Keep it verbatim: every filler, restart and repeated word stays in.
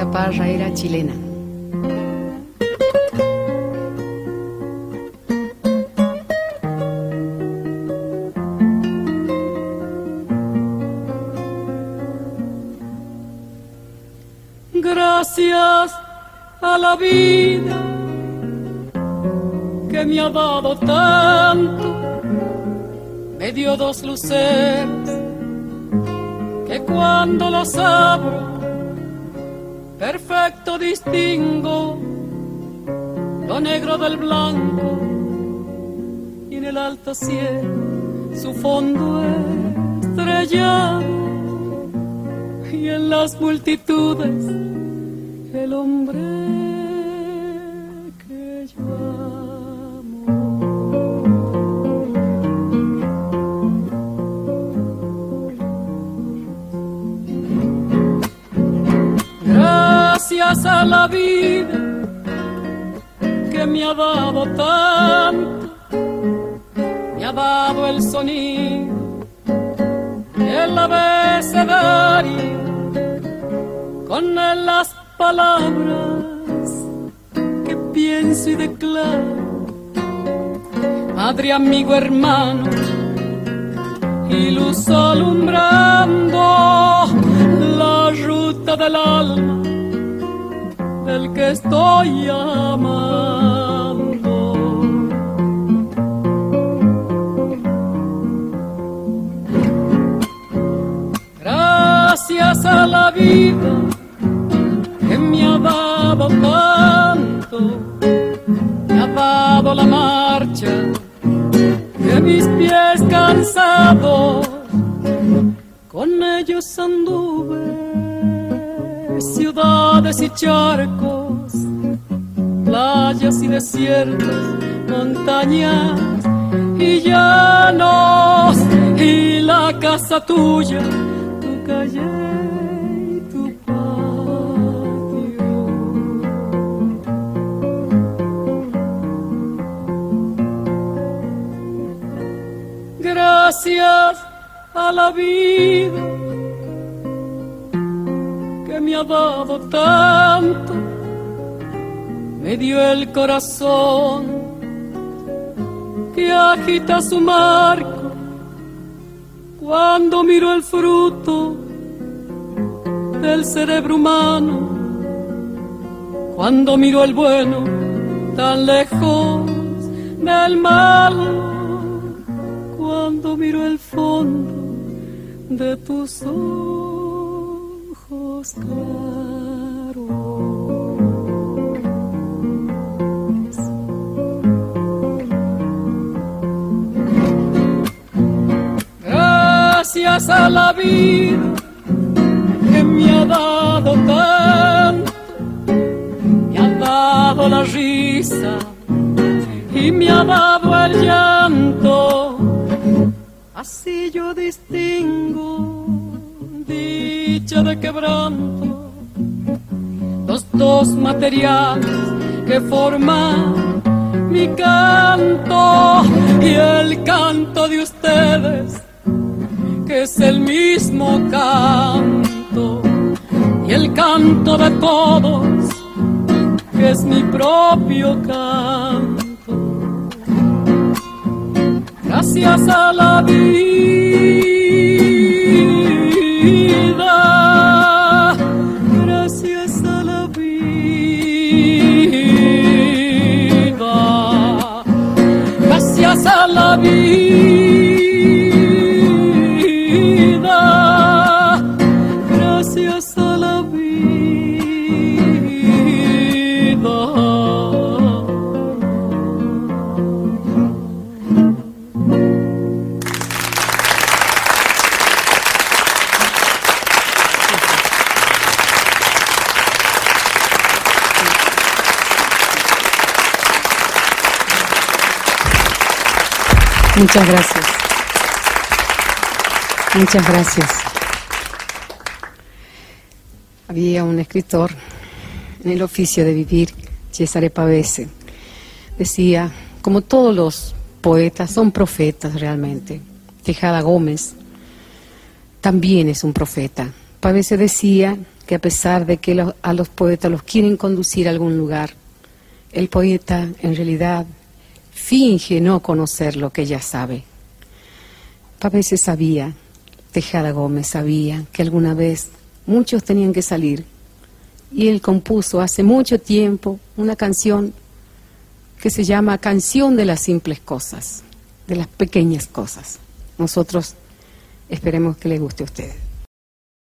esta parra era chilena. Gracias a la vida que me ha dado tanto, me dio dos luceros que cuando los abro perfecto distingo lo negro del blanco, y en el alto cielo su fondo estrellado, y en las multitudes el hombre que yo amo. Gracias a la vida que me ha dado tanto, me ha dado el sonido y el abecedario, con él las palabras que pienso y declaro. Madre, amigo, hermano, y luz alumbrando la ruta del alma del que estoy amando. Gracias a la vida que me ha dado tanto, me ha dado la marcha de mis pies cansados, con ellos anduve ciudades y charcos, playas y desiertos, montañas y llanos, y la casa tuya, tu calle y tu patio. Gracias a la vida que me ha dado tanto, me dio el corazón que agita su marco cuando miro el fruto del cerebro humano, cuando miro el bueno tan lejos del mal, cuando miro el fondo de tus ojos claros. Gracias a la vida que me ha dado tanto, me ha dado la risa y me ha dado el llanto, así yo distingo dicha de quebranto, los dos materiales que forman mi canto, y el canto de ustedes que es el mismo canto, y el canto de todos que es mi propio canto. Gracias a la vida, gracias a la vida, gracias a la vida, gracias a la vida. Muchas gracias. Muchas gracias. Había un escritor en el oficio de vivir, Cesare Pavese. Decía, como todos los poetas, son profetas realmente. Tejada Gómez también es un profeta, Pavese decía que a pesar de que los, a los poetas los quieren conducir a algún lugar, el poeta en realidad finge no conocer lo que ya sabe. Pavese sabía, Tejada Gómez sabía que alguna vez muchos tenían que salir, y él compuso hace mucho tiempo una canción que se llama Canción de las simples cosas, de las pequeñas cosas. Nosotros esperemos que les guste a ustedes.